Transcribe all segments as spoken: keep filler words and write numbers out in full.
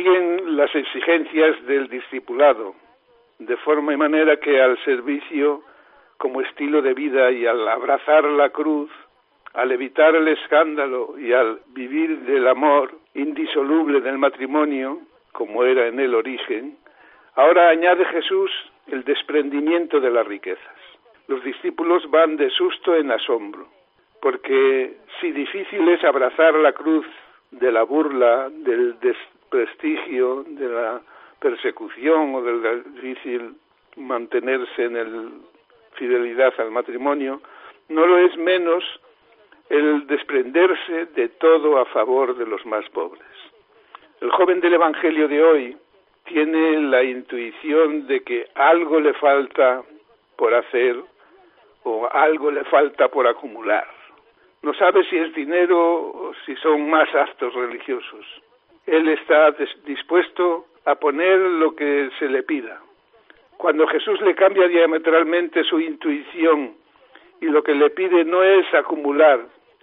siguen las exigencias del discipulado, de forma y manera que al servicio como estilo de vida y al abrazar la cruz, al evitar el escándalo y al vivir del amor indisoluble del matrimonio, como era en el origen, ahora añade Jesús el desprendimiento de las riquezas. Los discípulos van de susto en asombro, porque si difícil es abrazar la cruz de la burla, del desprestigio, de la persecución o del difícil mantenerse en el fidelidad al matrimonio, no lo es menos el desprenderse de todo a favor de los más pobres. El joven del Evangelio de hoy tiene la intuición de que algo le falta por hacer o algo le falta por acumular. No sabe si es dinero o si son más actos religiosos. Él está dispuesto a poner lo que se le pida. Cuando Jesús le cambia diametralmente su intuición y lo que le pide no es acumular,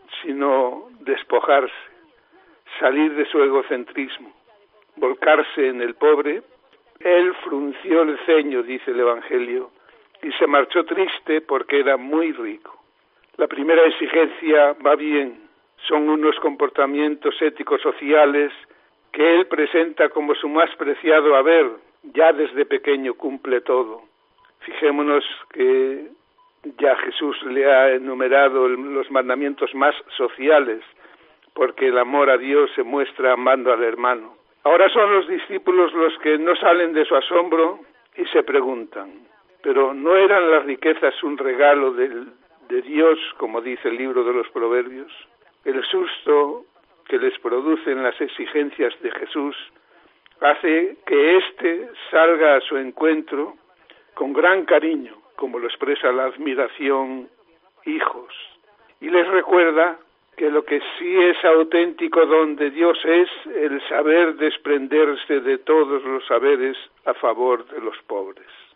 sino despojarse, salir de su egocentrismo, volcarse en el pobre, él frunció el ceño, dice el Evangelio, y se marchó triste porque era muy rico. La primera exigencia va bien, son unos comportamientos éticos sociales que él presenta como su más preciado haber, ya desde pequeño cumple todo. Fijémonos que ya Jesús le ha enumerado los mandamientos más sociales, porque el amor a Dios se muestra amando al hermano. Ahora son los discípulos los que no salen de su asombro y se preguntan, ¿pero no eran las riquezas un regalo del, de Dios, como dice el libro de los Proverbios? El susto que les producen las exigencias de Jesús hace que éste salga a su encuentro con gran cariño, como lo expresa la admiración, hijos, y les recuerda que lo que sí es auténtico don de Dios es el saber desprenderse de todos los saberes a favor de los pobres.